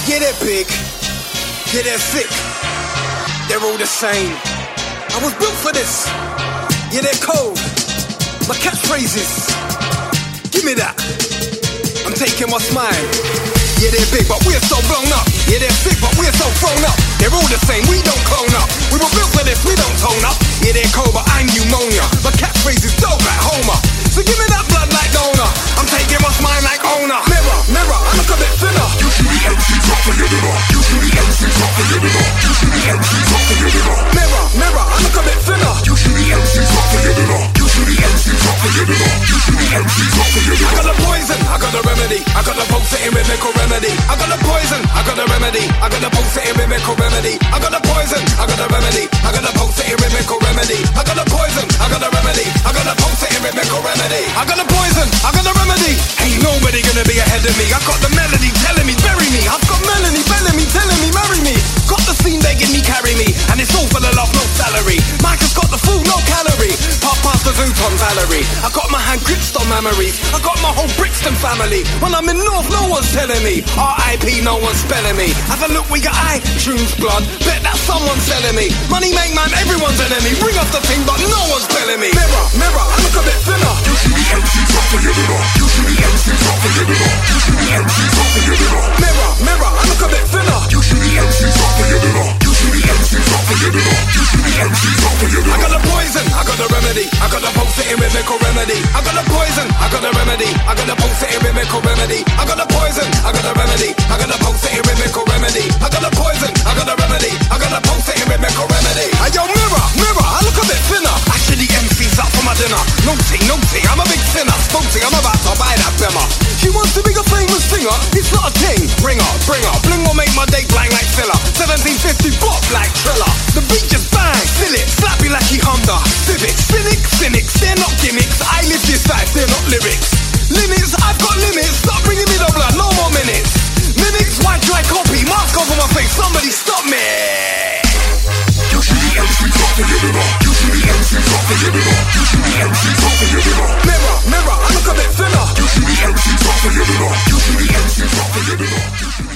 Yeah, they're big. Yeah, they're thick. They're all the same. I was built for this. Yeah, they're cold. My catchphrases. Give me that. I'm taking my smile. Yeah, they're big, but we're so blown up. Yeah, they're sick, but we're so thrown up. They're all the same, we don't clone up. We were built for this, we don't tone up. Yeah, they're cold, but I'm pneumonia. My catchphrase is dope like Homer. So give me that blood like donor. I'm taking my smile like owner. Mirror, mirror, I look a bit thinner. Usually MC's not forgetting her. Usually MC's not forgetting her. Usually MC's not forgetting her. Mirror, mirror, I look a bit thinner. Usually MC's not forgetting her. Usually MC's not forgetting her. Usually MC's not forgetting her. I got the poison, I got the remedy. I got the pulsating rhythmical remedy. I got the poison, I got the remedy. I got the pulsating rhythmical remedy. I got the poison, I got the remedy. I got the pulsating rhythmical remedy. I got the poison, I got the remedy. I got the pulsating rhythmical remedy. I got the poison, I got the remedy. Ain't nobody gonna be ahead of me. I got the melody telling me bury me. I've got Melanie belling me, telling me marry me. Got the scene begging me carry me, and it's all for the love, no salary. Mike has got the food, no calorie. Pop past the Zooton Valerie. I got my hand gripped on memories. I got my whole Brixton family. When I'm in North, no one's telling me. R.I.P. no one's spelling me. Have a look, we got iTunes blood. Bet that someone's selling me. Money make man, everyone's enemy. Ring off the thing, but no one's spelling me. Mirror, mirror, I look a bit thinner. Usually MC's not forgetting her. Usually MC's not forgetting her. Usually MC's not forgetting her. Mirror, mirror, I look a bit thinner. Usually MC's not forgetting her. Usually MC's not forgetting her. Usually MC's not forgetting her. I got the poison, I got the remedy. I got the pulsating rhythmical remedy. I got the poison, I got the remedy. I got the pulsating rhythmical remedy. I got the poison, I got the remedy. I got the pulsating rhythmical remedy. I got the poison, I got the remedy. I got the pulsating rhythmical remedy. Hey yo, mirror, mirror, I look a bit thinner. Actually, MC's up for my dinner. Naughty, naughty, I'm a big sinner. Spoty, I'm about to buy that bimmer. She wants to be a famous singer. It's not a thing. Ring her, bring her. Bling will make my day blank like filler. 1750 bop like Triller. The beat just bang, feel it, slap you like he Honda Civic. Cynics, they're not gimmicks. I live this life, they're not lyrics. Limits, I've got limits. Stop bringing me the blood, no more minutes. Minutes, why try copy? Mask over my face, somebody stop me. Usually MC's not forgetting her. Usually MC's not forgetting her. Usually MC's not forgetting her. Mirror, mirror, I look a bit thinner. Usually MC's not forgetting her. Usually MC's not forgetting her.